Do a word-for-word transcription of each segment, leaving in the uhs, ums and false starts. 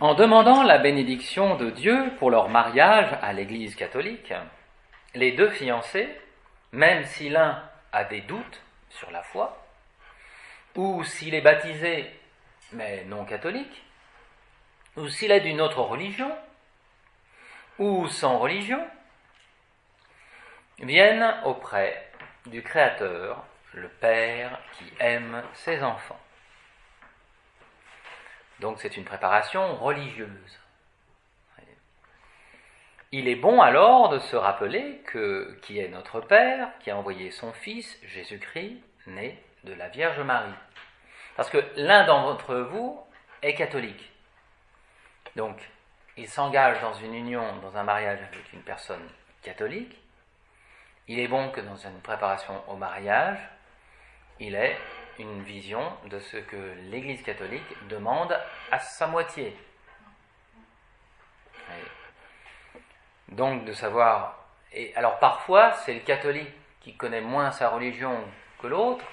En demandant la bénédiction de Dieu pour leur mariage à l'Église catholique, les deux fiancés, même si l'un a des doutes sur la foi, ou s'il est baptisé mais non catholique, ou s'il est d'une autre religion, ou sans religion, viennent auprès du Créateur, le Père qui aime ses enfants. Donc c'est une préparation religieuse. Il est bon alors de se rappeler que qui est notre Père, qui a envoyé son Fils, Jésus-Christ, né de la Vierge Marie. Parce que l'un d'entre vous est catholique. Donc, il s'engage dans une union, dans un mariage avec une personne catholique. Il est bon que dans une préparation au mariage, il ait une vision de ce que l'Église catholique demande à sa moitié. Et donc de savoir... Et alors parfois, c'est le catholique qui connaît moins sa religion que l'autre,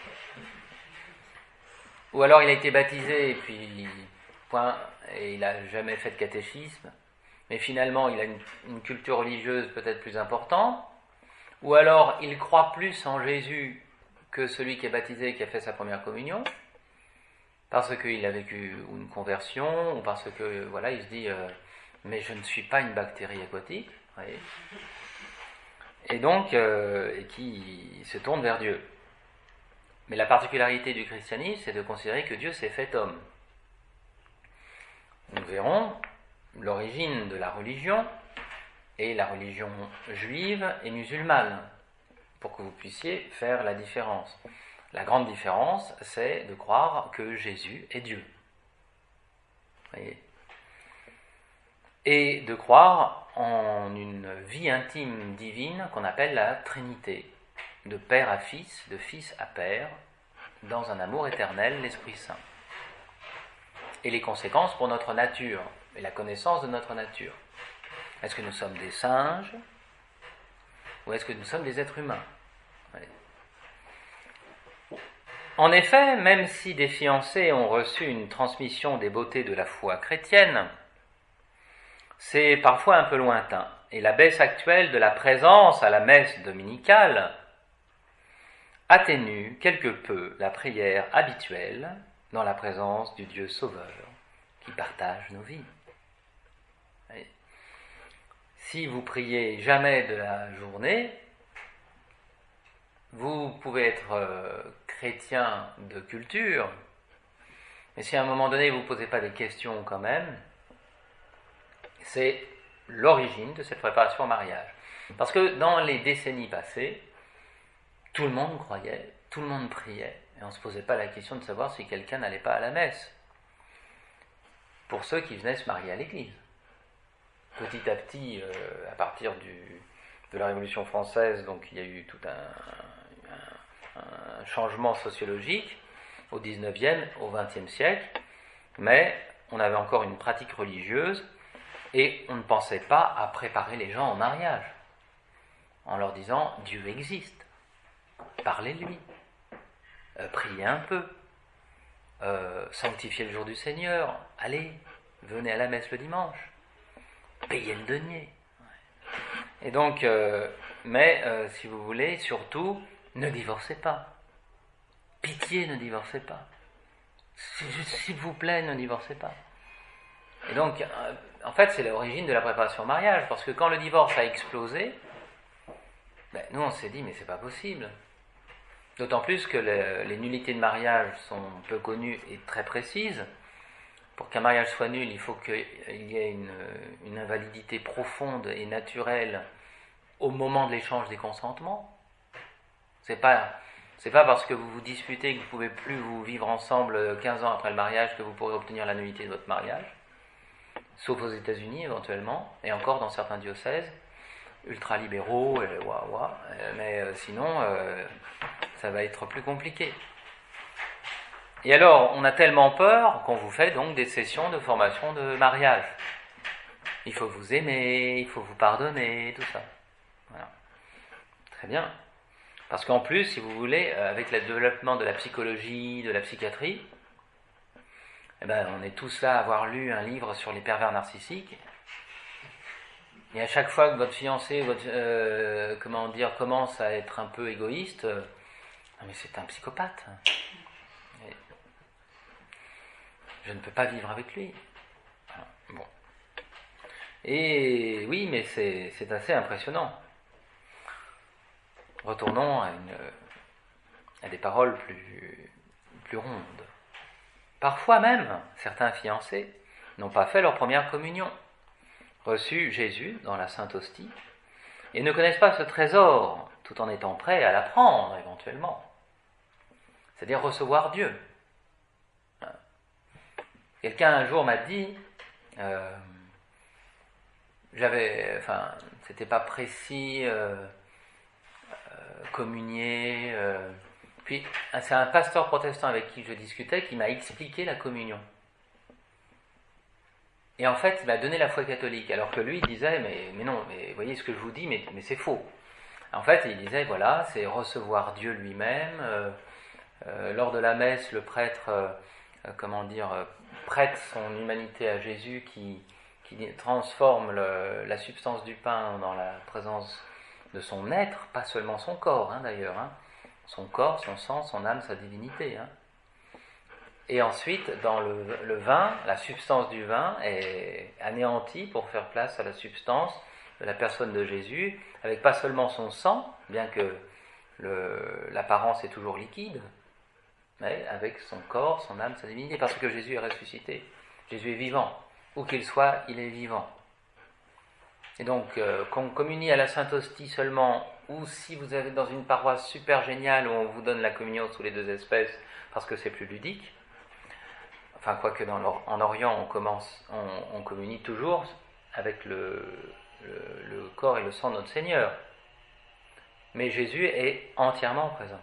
ou alors il a été baptisé et puis point, et il n'a jamais fait de catéchisme, mais finalement il a une, une culture religieuse peut-être plus importante, ou alors il croit plus en Jésus que celui qui est baptisé et qui a fait sa première communion, parce qu'il a vécu une conversion, ou parce que, voilà, il se dit euh, « mais je ne suis pas une bactérie aquatique », et donc, euh, et qui se tourne vers Dieu. Mais la particularité du christianisme, c'est de considérer que Dieu s'est fait homme. Nous verrons l'origine de la religion, et la religion juive et musulmane, pour que vous puissiez faire la différence. La grande différence, c'est de croire que Jésus est Dieu. Voyez. Et de croire en une vie intime divine qu'on appelle la Trinité, de Père à Fils, de Fils à Père, dans un amour éternel, l'Esprit Saint. Et les conséquences pour notre nature, et la connaissance de notre nature. Est-ce que nous sommes des singes ? Ou est-ce que nous sommes des êtres humains ? Allez. En effet, même si des fiancés ont reçu une transmission des beautés de la foi chrétienne, c'est parfois un peu lointain, et la baisse actuelle de la présence à la messe dominicale atténue quelque peu la prière habituelle dans la présence du Dieu Sauveur qui partage nos vies. Allez. Si vous priez jamais de la journée, vous pouvez être euh, chrétien de culture, mais si à un moment donné vous ne posez pas des questions quand même, c'est l'origine de cette préparation au mariage. Parce que dans les décennies passées, tout le monde croyait, tout le monde priait, et on ne se posait pas la question de savoir si quelqu'un n'allait pas à la messe, pour ceux qui venaient se marier à l'église. Petit à petit, euh, à partir du, de la Révolution française, donc il y a eu tout un, un, un changement sociologique au dix-neuvième, au vingtième siècle, mais on avait encore une pratique religieuse et on ne pensait pas à préparer les gens au mariage en leur disant « Dieu existe, parlez-lui, euh, priez un peu, euh, sanctifiez le jour du Seigneur, allez, venez à la messe le dimanche. » Payez le denier. Et donc, euh, mais euh, si vous voulez, surtout, ne divorcez pas. Pitié, ne divorcez pas. S'il vous plaît, ne divorcez pas. Et donc, euh, en fait, c'est l'origine de la préparation au mariage, parce que quand le divorce a explosé, ben, nous on s'est dit, mais c'est pas possible. D'autant plus que le, les nullités de mariage sont peu connues et très précises. Pour qu'un mariage soit nul, il faut qu'il y ait une, une invalidité profonde et naturelle au moment de l'échange des consentements. C'est pas, c'est pas parce que vous vous disputez que vous ne pouvez plus vous vivre ensemble quinze ans après le mariage que vous pourrez obtenir la nullité de votre mariage, sauf aux États-Unis éventuellement, et encore dans certains diocèses ultra-libéraux, et ouah, ouah, mais euh, sinon, euh, ça va être plus compliqué. Et alors, on a tellement peur qu'on vous fait donc des sessions de formation de mariage. Il faut vous aimer, il faut vous pardonner, tout ça. Voilà. Très bien. Parce qu'en plus, si vous voulez, avec le développement de la psychologie, de la psychiatrie, Eh ben, on est tous là à avoir lu un livre sur les pervers narcissiques. Et à chaque fois que votre fiancé, votre, euh, comment dire, commence à être un peu égoïste, euh, non mais c'est un psychopathe. Et je ne peux pas vivre avec lui. Bon. Et oui, mais c'est, c'est assez impressionnant. Retournons à, une, à des paroles plus, plus rondes. Parfois même, certains fiancés n'ont pas fait leur première communion, reçu Jésus dans la Sainte Hostie, et ne connaissent pas ce trésor, tout en étant prêts à l'apprendre éventuellement. C'est-à-dire recevoir Dieu. Quelqu'un un jour m'a dit, euh, j'avais, enfin, c'était pas précis, euh, euh, communier. Euh, puis c'est un pasteur protestant avec qui je discutais qui m'a expliqué la communion. Et en fait, il m'a donné la foi catholique, alors que lui, il disait, mais, mais non, mais voyez ce que je vous dis, mais, mais c'est faux. En fait, il disait, voilà, c'est recevoir Dieu lui-même. Euh, euh, lors de la messe, le prêtre, euh, euh, comment dire, euh, prête son humanité à Jésus qui, qui transforme le, la substance du pain dans la présence de son être, pas seulement son corps, hein, d'ailleurs, hein, son corps, son sang, son âme, sa divinité. Hein. Et ensuite, dans le, le vin, la substance du vin est anéantie pour faire place à la substance de la personne de Jésus, avec pas seulement son sang, bien que le, l'apparence est toujours liquide, mais avec son corps, son âme, sa divinité, parce que Jésus est ressuscité. Jésus est vivant. Où qu'il soit, il est vivant. Et donc, euh, qu'on communie à la Sainte Hostie seulement, ou si vous êtes dans une paroisse super géniale où on vous donne la communion sous les deux espèces, parce que c'est plus ludique, enfin, quoique dans en Orient, on, commence, on, on communie toujours avec le, le, le corps et le sang de notre Seigneur. Mais Jésus est entièrement présent.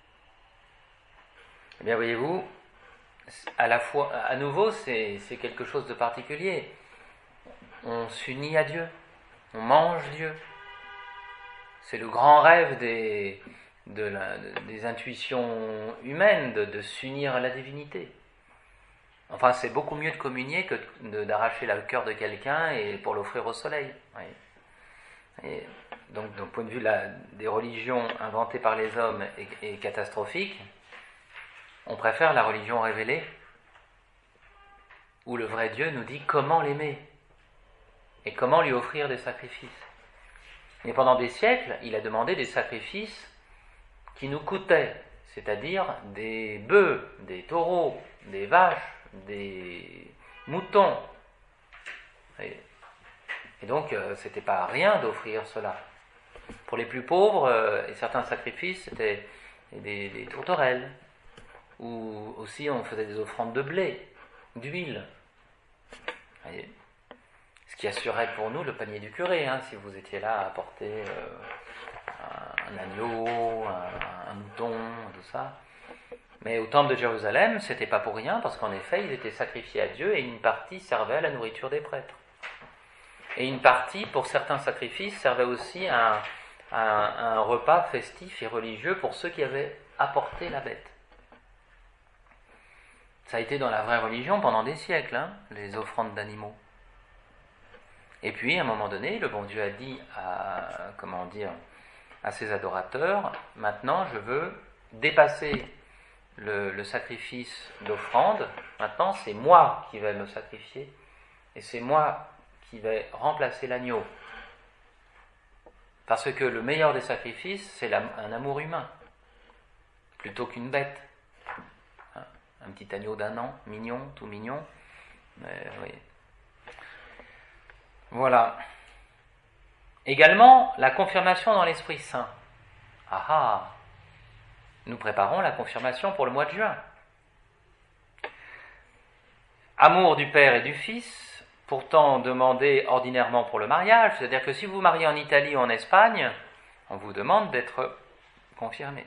Eh bien, voyez-vous, à la fois, à nouveau, c'est, c'est quelque chose de particulier. On s'unit à Dieu, on mange Dieu. C'est le grand rêve des, de la, des intuitions humaines de, de s'unir à la divinité. Enfin, c'est beaucoup mieux de communier que de, d'arracher le cœur de quelqu'un et pour l'offrir au soleil. Oui. Et donc, d'un point de vue la, des religions inventées par les hommes et, et catastrophiques, on préfère la religion révélée, où le vrai Dieu nous dit comment l'aimer et comment lui offrir des sacrifices. Et pendant des siècles, il a demandé des sacrifices qui nous coûtaient, c'est-à-dire des bœufs, des taureaux, des vaches, des moutons. Et, et donc, euh, c'était pas rien d'offrir cela. Pour les plus pauvres, euh, et certains sacrifices, c'était des, des tourterelles. Ou aussi, on faisait des offrandes de blé, d'huile. Voyez. Ce qui assurait pour nous le panier du curé, hein, si vous étiez là à apporter euh, un, un agneau, un, un mouton, tout ça. Mais au temple de Jérusalem, c'était pas pour rien, parce qu'en effet, ils étaient sacrifiés à Dieu et une partie servait à la nourriture des prêtres. Et une partie, pour certains sacrifices, servait aussi à un, à un, à un repas festif et religieux pour ceux qui avaient apporté la bête. Ça a été dans la vraie religion pendant des siècles, hein, les offrandes d'animaux. Et puis, à un moment donné, le bon Dieu a dit à, comment dire, à ses adorateurs, maintenant je veux dépasser le, le sacrifice d'offrande, maintenant c'est moi qui vais me sacrifier, et c'est moi qui vais remplacer l'agneau. Parce que le meilleur des sacrifices, c'est un amour humain, plutôt qu'une bête. Hein, un petit agneau d'un an, mignon, tout mignon, mais oui. Voilà. Également, la confirmation dans l'Esprit Saint. Ah ah! Nous préparons la confirmation pour le mois de juin. Amour du Père et du Fils, pourtant demandé ordinairement pour le mariage, c'est-à-dire que si vous vous mariez en Italie ou en Espagne, on vous demande d'être confirmé.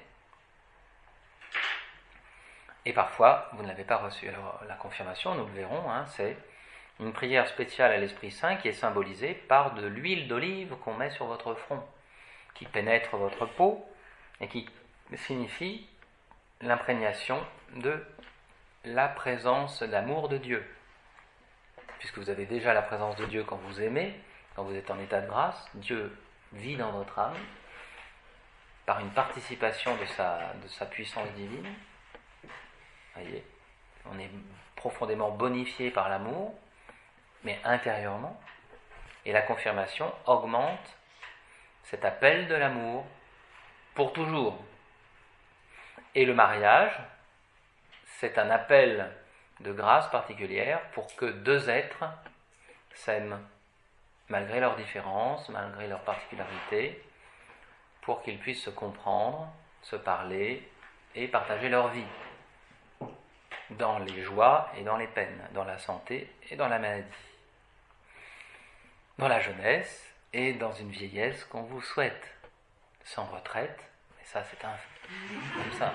Et parfois, vous ne l'avez pas reçu. Alors, la confirmation, nous le verrons, hein, c'est une prière spéciale à l'Esprit Saint qui est symbolisée par de l'huile d'olive qu'on met sur votre front, qui pénètre votre peau et qui signifie l'imprégnation de la présence, l'amour de Dieu. Puisque vous avez déjà la présence de Dieu quand vous aimez, quand vous êtes en état de grâce, Dieu vit dans votre âme par une participation de sa, de sa puissance divine. Voyez, on est profondément bonifié par l'amour, mais intérieurement, et la confirmation augmente cet appel de l'amour pour toujours. Et le mariage, c'est un appel de grâce particulière pour que deux êtres s'aiment, malgré leurs différences, malgré leurs particularités, pour qu'ils puissent se comprendre, se parler et partager leur vie, dans les joies et dans les peines, dans la santé et dans la maladie, dans la jeunesse et dans une vieillesse qu'on vous souhaite, sans retraite, mais ça c'est un comme ça.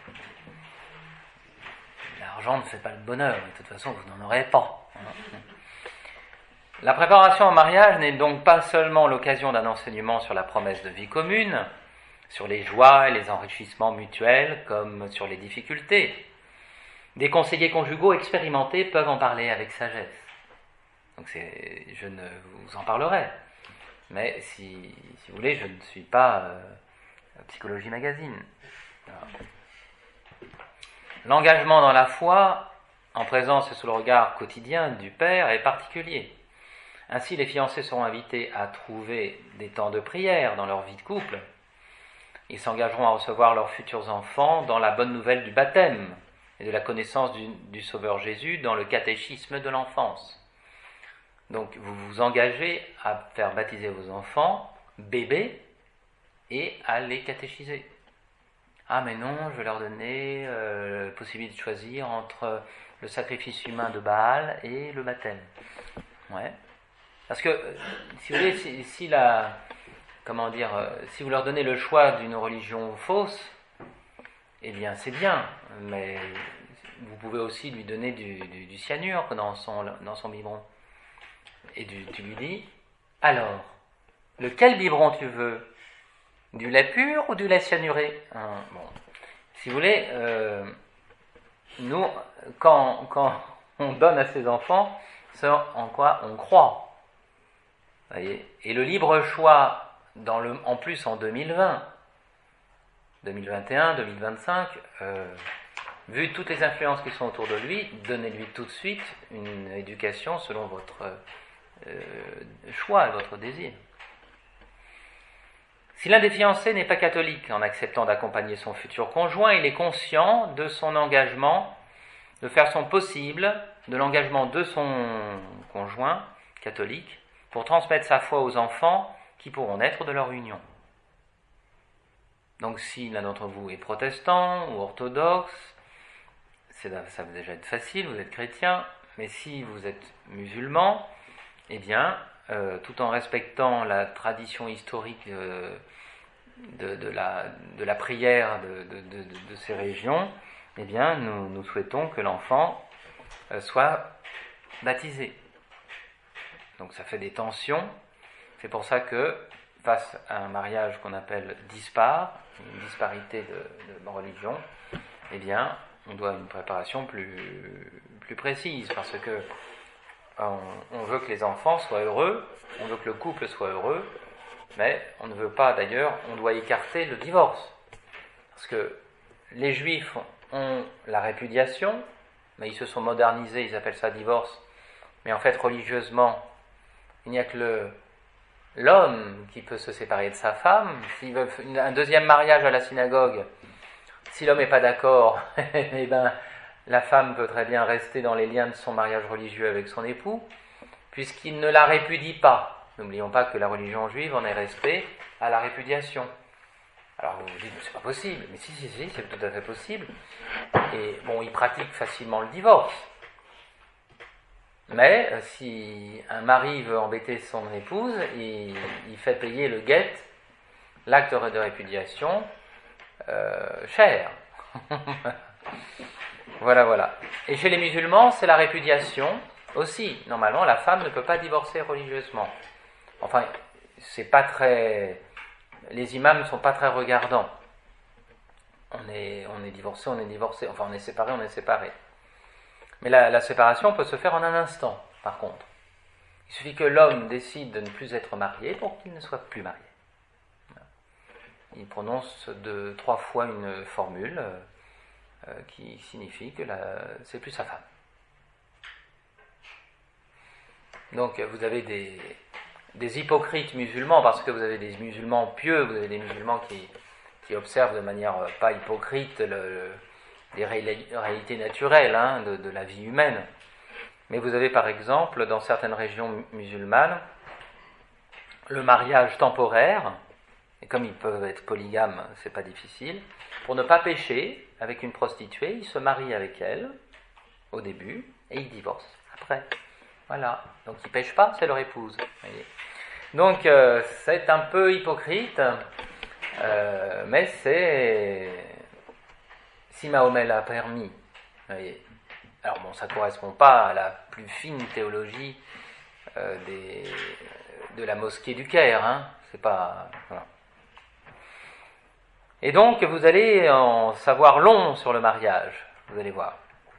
L'argent ne fait pas le bonheur, et de toute façon vous n'en aurez pas. La préparation au mariage n'est donc pas seulement l'occasion d'un enseignement sur la promesse de vie commune, sur les joies et les enrichissements mutuels, comme sur les difficultés. Des conseillers conjugaux expérimentés peuvent en parler avec sagesse. Donc c'est, je ne vous en parlerai. Mais si, si vous voulez, je ne suis pas euh, Psychologie Magazine. Voilà. L'engagement dans la foi, en présence et sous le regard quotidien du Père, est particulier. Ainsi, les fiancés seront invités à trouver des temps de prière dans leur vie de couple. Ils s'engageront à recevoir leurs futurs enfants dans la bonne nouvelle du baptême et de la connaissance du, du Sauveur Jésus dans le catéchisme de l'enfance. Donc, vous vous engagez à faire baptiser vos enfants, bébés, et à les catéchiser. Ah mais non, je vais leur donner euh, la possibilité de choisir entre le sacrifice humain de Baal et le baptême. Ouais. Parce que, si vous voulez, si, si, la, comment dire, si vous leur donnez le choix d'une religion fausse, eh bien c'est bien, mais vous pouvez aussi lui donner du, du, du cyanure dans son, dans son biberon. Et du, tu lui dis, alors, lequel biberon tu veux ? Du lait pur ou du lait cyanuré ? hein, Bon, si vous voulez, euh, nous, quand, quand on donne à ses enfants, c'est en quoi on croit. Voyez, et le libre choix, dans le, en plus en deux mille vingt, deux mille vingt et un, deux mille vingt-cinq, euh, vu toutes les influences qui sont autour de lui, donnez-lui tout de suite une éducation selon votre euh, choix et votre désir. Si l'un des fiancés n'est pas catholique, en acceptant d'accompagner son futur conjoint, il est conscient de son engagement, de faire son possible, de l'engagement de son conjoint catholique, pour transmettre sa foi aux enfants qui pourront naître de leur union. Donc si l'un d'entre vous est protestant ou orthodoxe, c'est, ça va déjà être facile, vous êtes chrétien, mais si vous êtes musulman, eh bien, euh, tout en respectant la tradition historique euh, de, de, la, de la prière de, de, de, de ces régions, eh bien, nous, nous souhaitons que l'enfant euh, soit baptisé. Donc ça fait des tensions. C'est pour ça que, face à un mariage qu'on appelle dispar, une disparité de, de religion, eh bien, on doit une préparation plus, plus précise, parce que on, on veut que les enfants soient heureux, on veut que le couple soit heureux, mais on ne veut pas, d'ailleurs, on doit écarter le divorce. Parce que les Juifs ont la répudiation, mais ils se sont modernisés, ils appellent ça divorce, mais en fait, religieusement, il n'y a que le, l'homme qui peut se séparer de sa femme. S'il veut un deuxième mariage à la synagogue, si l'homme n'est pas d'accord, eh ben, la femme peut très bien rester dans les liens de son mariage religieux avec son époux, puisqu'il ne la répudie pas. N'oublions pas que la religion juive en est restée à la répudiation. Alors vous vous dites, c'est pas possible. Mais si, si, si, c'est tout à fait possible. Et bon, ils pratiquent facilement le divorce. Mais euh, si un mari veut embêter son épouse, il, il fait payer le guet, l'acte de répudiation, euh, cher. Voilà, voilà. Et chez les musulmans, c'est la répudiation aussi. Normalement, la femme ne peut pas divorcer religieusement. Enfin, c'est pas très... Les imams ne sont pas très regardants. On est, on est divorcé, on est divorcé. Enfin, on est séparé, on est séparé. Mais la, la séparation peut se faire en un instant, par contre. Il suffit que l'homme décide de ne plus être marié pour qu'il ne soit plus marié. Il prononce de, trois fois une formule euh, qui signifie que la, c'est plus sa femme. Donc vous avez des, des hypocrites musulmans, parce que vous avez des musulmans pieux, vous avez des musulmans qui, qui observent de manière euh, pas hypocrite le, le, les réalités naturelles hein, de, de la vie humaine. Mais vous avez par exemple, dans certaines régions musulmanes, le mariage temporaire, et comme ils peuvent être polygames, c'est pas difficile, pour ne pas pécher avec une prostituée, ils se marient avec elle au début et ils divorcent après. Voilà, donc ils ne pêchent pas, c'est leur épouse. Voyez. Donc euh, c'est un peu hypocrite, euh, mais c'est si Mahomet l'a permis. Voyez. Alors bon, ça ne correspond pas à la plus fine théologie euh, des, de la mosquée du Caire. Hein. C'est pas. Voilà. Et donc vous allez en savoir long sur le mariage, vous allez voir.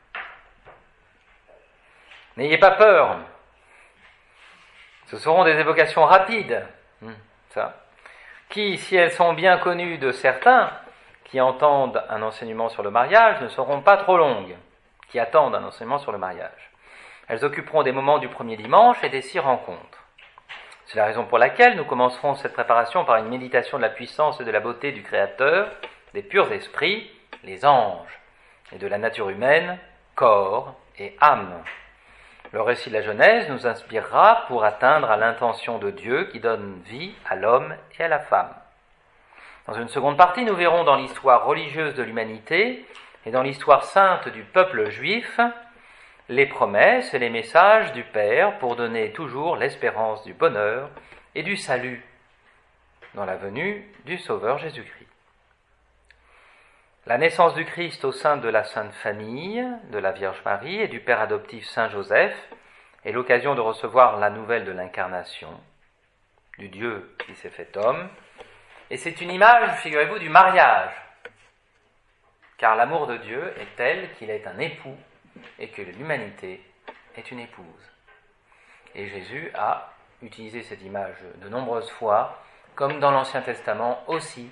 N'ayez pas peur. Ce seront des évocations rapides, ça, qui, si elles sont bien connues de certains qui entendent un enseignement sur le mariage, ne seront pas trop longues, qui attendent un enseignement sur le mariage. Elles occuperont des moments du premier dimanche et des six rencontres. C'est la raison pour laquelle nous commencerons cette préparation par une méditation de la puissance et de la beauté du Créateur, des purs esprits, les anges, et de la nature humaine, corps et âme. Le récit de la Genèse nous inspirera pour atteindre à l'intention de Dieu qui donne vie à l'homme et à la femme. Dans une seconde partie, nous verrons dans l'histoire religieuse de l'humanité et dans l'histoire sainte du peuple juif les promesses et les messages du Père pour donner toujours l'espérance du bonheur et du salut dans la venue du Sauveur Jésus-Christ. La naissance du Christ au sein de la Sainte Famille, de la Vierge Marie et du Père adoptif Saint Joseph est l'occasion de recevoir la nouvelle de l'incarnation, du Dieu qui s'est fait homme. Et c'est une image, figurez-vous, du mariage. Car l'amour de Dieu est tel qu'il est un époux et que l'humanité est une épouse. Et Jésus a utilisé cette image de nombreuses fois, comme dans l'Ancien Testament aussi.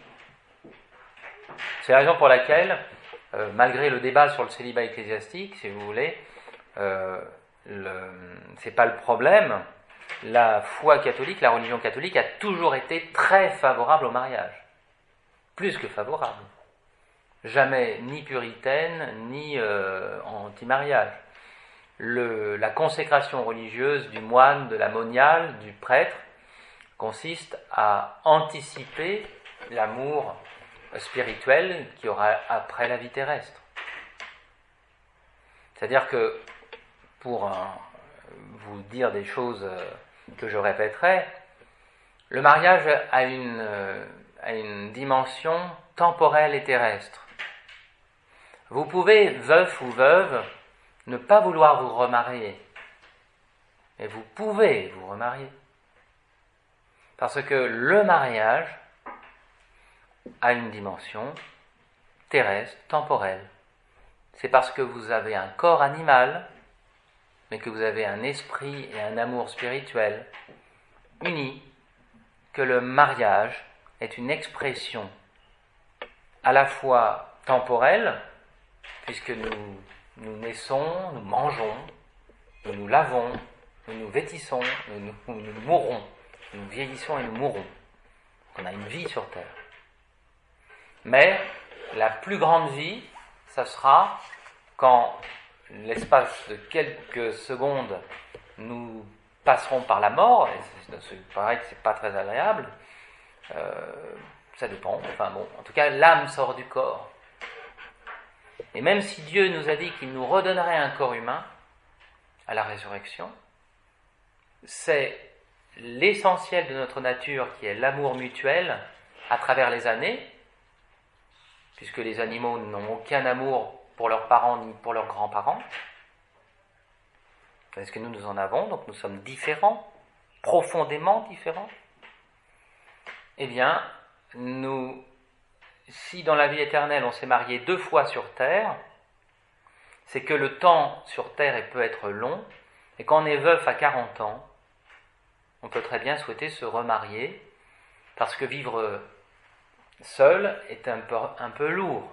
C'est la raison pour laquelle, euh, malgré le débat sur le célibat ecclésiastique, si vous voulez, euh, le, c'est pas le problème. La foi catholique, la religion catholique a toujours été très favorable au mariage. Plus que favorable. Jamais ni puritaine, ni euh, anti-mariage. Le, la consécration religieuse du moine, de la moniale, du prêtre, consiste à anticiper l'amour spirituel qu'il y aura après la vie terrestre. C'est-à-dire que, pour un, vous dire des choses que je répéterai, le mariage a une, a une dimension temporelle et terrestre. Vous pouvez, veuf ou veuve, ne pas vouloir vous remarier, mais vous pouvez vous remarier. Parce que le mariage a une dimension terrestre, temporelle. C'est parce que vous avez un corps animal, mais que vous avez un esprit et un amour spirituel unis, que le mariage est une expression à la fois temporelle, puisque nous, nous naissons, nous mangeons, nous nous lavons, nous nous vêtissons, nous, nous, nous mourrons, nous vieillissons et nous mourrons. On a une vie sur terre. Mais la plus grande vie, ça sera quand l'espace de quelques secondes nous passerons par la mort, et c'est, c'est pareil que c'est pas très agréable, euh, ça dépend, enfin bon, en tout cas l'âme sort du corps. Et même si Dieu nous a dit qu'il nous redonnerait un corps humain à la résurrection, c'est l'essentiel de notre nature qui est l'amour mutuel à travers les années, puisque les animaux n'ont aucun amour pour leurs parents ni pour leurs grands-parents. Est-ce que nous, nous en avons? Donc nous sommes différents, profondément différents. Eh bien, nous, si dans la vie éternelle on s'est marié deux fois sur terre, c'est que le temps sur Terre peut être long, et quand on est veuf à quarante ans, on peut très bien souhaiter se remarier, parce que vivre seul est un peu, un peu lourd.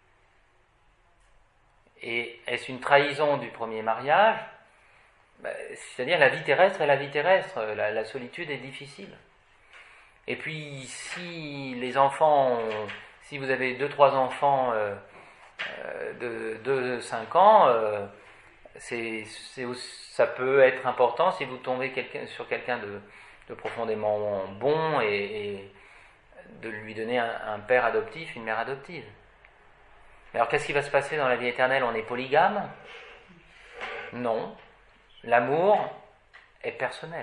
Et est-ce une trahison du premier mariage ? Ben, c'est-à-dire la vie terrestre est la vie terrestre, la, la solitude est difficile. Et puis si les enfants, si vous avez deux trois enfants euh, euh, de, de cinq ans, euh, c'est, c'est, ça peut être important si vous tombez quelqu'un, sur quelqu'un de, de profondément bon et, et de lui donner un, un père adoptif, une mère adoptive. Mais alors qu'est-ce qui va se passer dans la vie éternelle ? On est polygame ? Non. L'amour est personnel.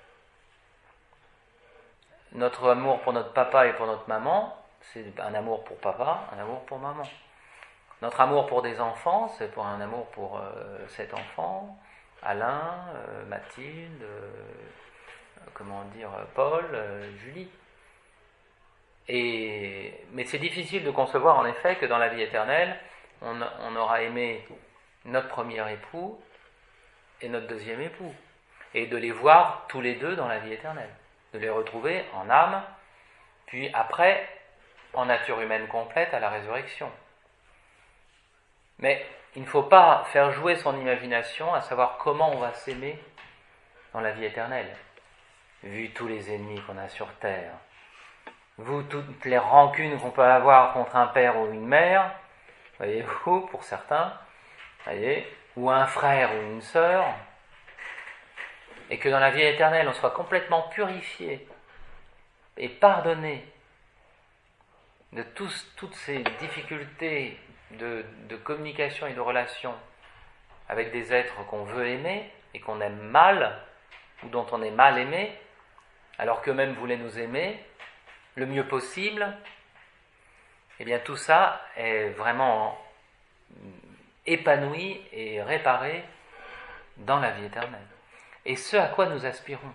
Notre amour pour notre papa et pour notre maman, c'est un amour pour papa, un amour pour maman. Notre amour pour des enfants, c'est pour un amour pour euh, cet enfant, Alain, euh, Mathilde, euh, comment dire, Paul, euh, Julie. Et, mais c'est difficile de concevoir en effet que dans la vie éternelle, on, on aura aimé notre premier époux et notre deuxième époux, et de les voir tous les deux dans la vie éternelle, de les retrouver en âme, puis après en nature humaine complète à la résurrection. Mais il ne faut pas faire jouer son imagination à savoir comment on va s'aimer dans la vie éternelle, vu tous les ennemis qu'on a sur terre, vu toutes les rancunes qu'on peut avoir contre un père ou une mère, voyez-vous, pour certains, voyez, ou un frère ou une sœur, et que dans la vie éternelle on soit complètement purifié et pardonné de tous, toutes ces difficultés de, de communication et de relation avec des êtres qu'on veut aimer et qu'on aime mal, ou dont on est mal aimé, alors qu'eux-mêmes voulaient nous aimer le mieux possible, et bien tout ça est vraiment épanoui et réparé dans la vie éternelle. Et ce à quoi nous aspirons.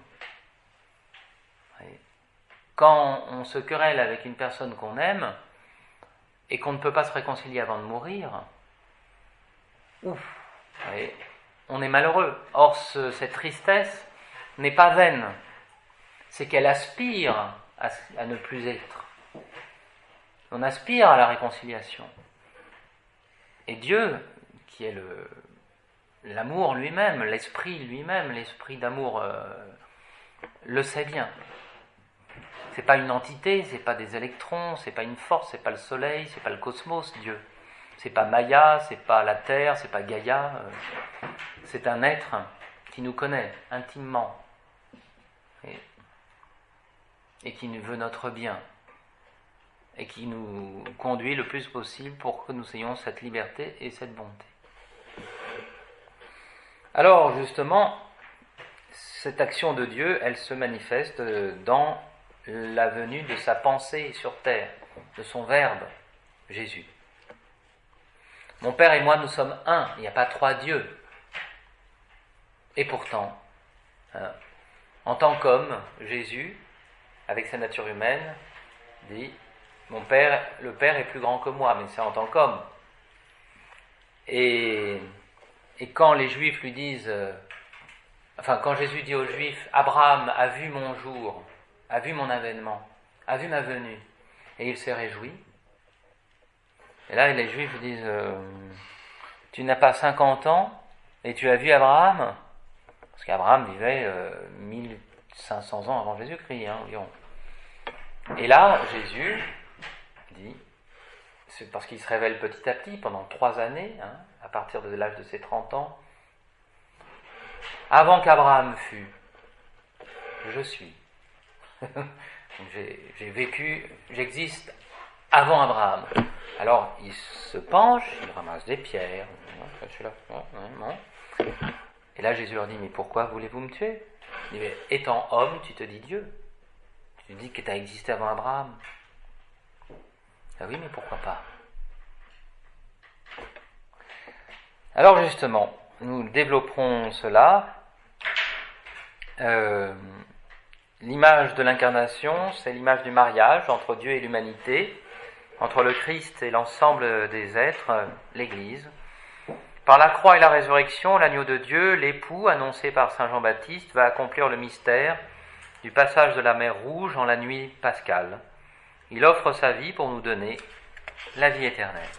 Quand on se querelle avec une personne qu'on aime et qu'on ne peut pas se réconcilier avant de mourir, ouf, on est malheureux. Or, ce, cette tristesse n'est pas vaine, c'est qu'elle aspire à, à ne plus être. On aspire à la réconciliation. Et Dieu, qui est le, l'amour lui-même, l'esprit lui-même, l'esprit d'amour, euh, le sait bien. C'est pas une entité, c'est pas des électrons, c'est pas une force, c'est pas le soleil, c'est pas le cosmos, Dieu. C'est pas Maya, c'est pas la Terre, c'est pas Gaïa. Euh, c'est un être qui nous connaît intimement et, et qui nous veut notre bien et qui nous conduit le plus possible pour que nous ayons cette liberté et cette bonté. Alors justement, cette action de Dieu, elle se manifeste dans la venue de sa pensée sur terre, de son Verbe, Jésus. Mon Père et moi, nous sommes un, il n'y a pas trois dieux. Et pourtant, hein, en tant qu'homme, Jésus, avec sa nature humaine, dit « Mon Père, le Père est plus grand que moi », mais c'est en tant qu'homme. Et, et quand les Juifs lui disent, euh, enfin quand Jésus dit aux Juifs « Abraham a vu mon jour », a vu mon avènement, a vu ma venue, et il s'est réjoui. Et là, les Juifs disent euh, « Tu n'as pas cinquante ans et tu as vu Abraham ?» Parce qu'Abraham vivait euh, mille cinq cents ans avant Jésus-Christ, hein, environ. Et là, Jésus dit, c'est parce qu'il se révèle petit à petit, pendant trois années, hein, à partir de l'âge de ses trente ans, « Avant qu'Abraham fût, je suis. » j'ai, j'ai vécu, j'existe avant Abraham. Alors il se penche, il ramasse des pierres. Je suis là. Et là Jésus leur dit, mais pourquoi voulez-vous me tuer ? Il dit, mais étant homme, tu te dis Dieu. Tu te dis que tu as existé avant Abraham. Ah oui, mais pourquoi pas ? Alors justement, nous développerons cela. Euh, L'image de l'incarnation, c'est l'image du mariage entre Dieu et l'humanité, entre le Christ et l'ensemble des êtres, l'Église. Par la croix et la résurrection, l'agneau de Dieu, l'époux, annoncé par saint Jean-Baptiste, va accomplir le mystère du passage de la mer Rouge en la nuit pascale. Il offre sa vie pour nous donner la vie éternelle.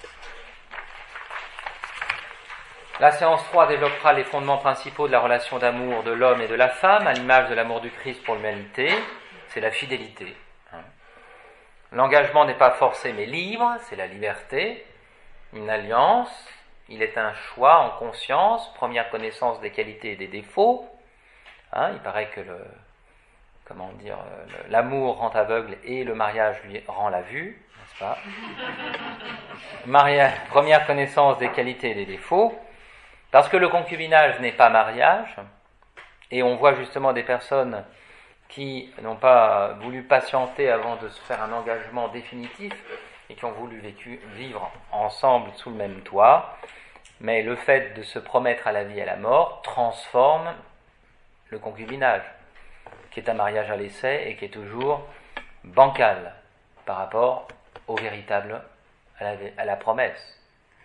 La séance trois développera les fondements principaux de la relation d'amour de l'homme et de la femme, à l'image de l'amour du Christ pour l'humanité. C'est la fidélité. L'engagement n'est pas forcé mais libre, c'est la liberté. Une alliance, il est un choix en conscience, première connaissance des qualités et des défauts. Hein, il paraît que le, comment dire, le, l'amour rend aveugle et le mariage lui rend la vue, n'est-ce pas? Mariage, première connaissance des qualités et des défauts, parce que le concubinage n'est pas mariage, et on voit justement des personnes qui n'ont pas voulu patienter avant de se faire un engagement définitif, et qui ont voulu vécu, vivre ensemble sous le même toit, mais le fait de se promettre à la vie et à la mort transforme le concubinage, qui est un mariage à l'essai et qui est toujours bancal par rapport au véritable, à la, à la promesse.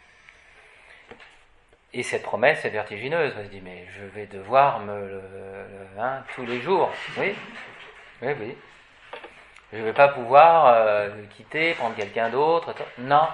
Et cette promesse est vertigineuse. On se dit, mais je vais devoir me le, le hein, tous les jours. Oui, oui, oui. Je ne vais pas pouvoir euh, le quitter, prendre quelqu'un d'autre. Non.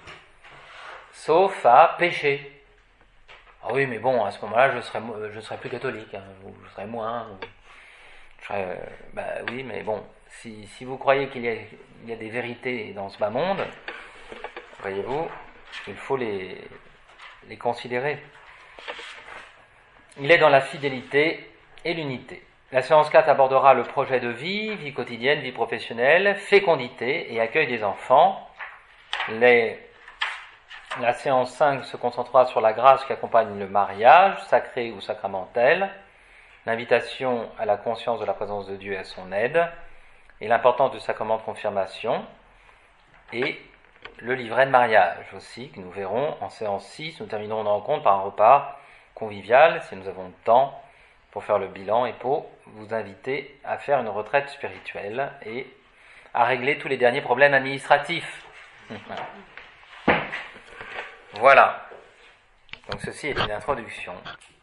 Sauf à pécher. Ah oui, mais bon, à ce moment-là, je serai, je serai plus catholique, hein, ou je serai moins. Ou je serai, euh, bah oui, mais bon, si, si vous croyez qu'il y a, il y a des vérités dans ce bas monde, voyez-vous, il faut les, les considérer. Il est dans la fidélité et l'unité. La séance quatre abordera le projet de vie, vie quotidienne, vie professionnelle, fécondité et accueil des enfants. Les, la séance cinq se concentrera sur la grâce qui accompagne le mariage, sacré ou sacramentel, l'invitation à la conscience de la présence de Dieu et à son aide, et l'importance du sacrement de confirmation, et le livret de mariage aussi, que nous verrons en séance six. Nous terminerons nos rencontres par un repas convivial, si nous avons le temps, pour faire le bilan et pour vous inviter à faire une retraite spirituelle et à régler tous les derniers problèmes administratifs. Voilà. Donc ceci est une introduction.